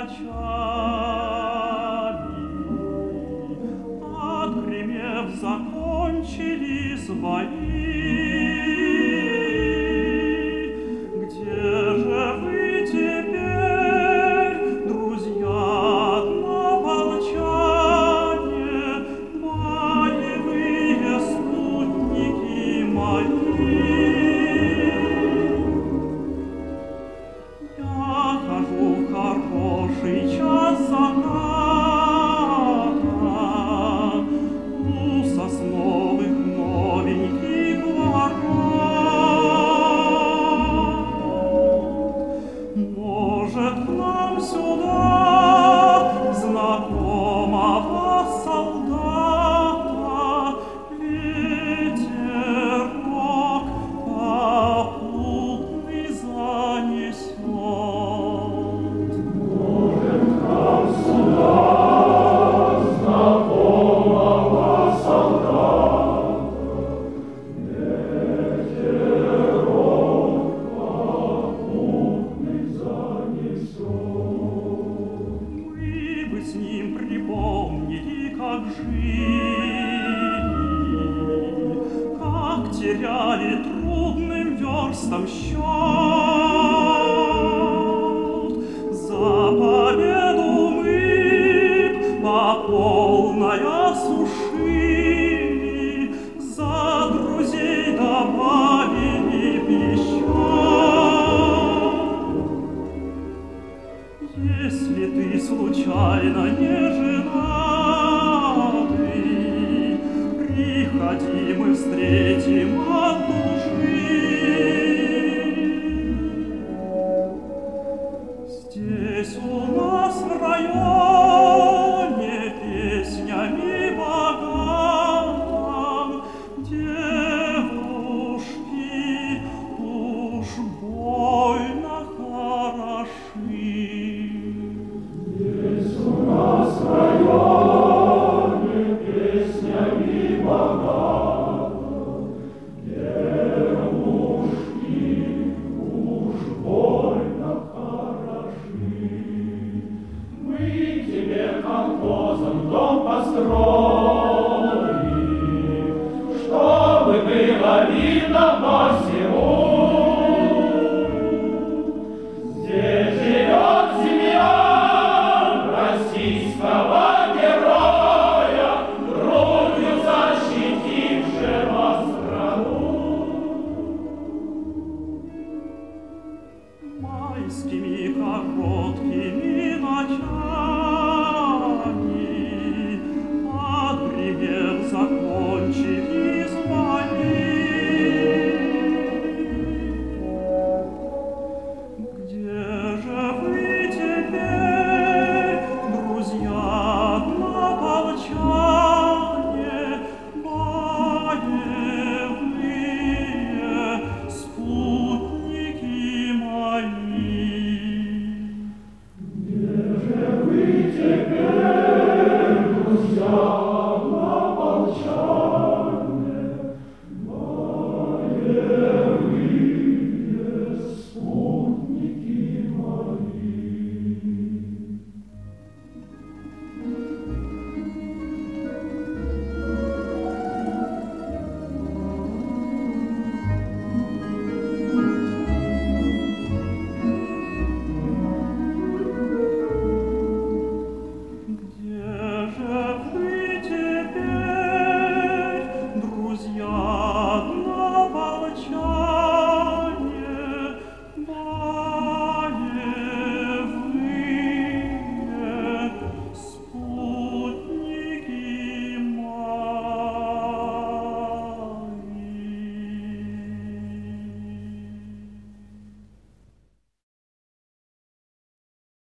отгремев, закончили свои. Где же вы теперь, друзья однополчане, боевые спутники мои? Я хожу в хороший час заката у сосновых новеньких ворот. Может, к нам сюда знакомого солдата ветерок попутный занесет? С ним припомнили, как жили, как теряли трудным верстам счет. За победу мы по полной осушили, за друзей добавили еще. Если ты случайно не женатый, приходи, мы встретим от души. Здесь у нас в районе песнями богата, девушки уж больно хороши. Дом построим, чтобы было видно по всему. Здесь живет семья российского героя, грудью защитившего страну. Майскими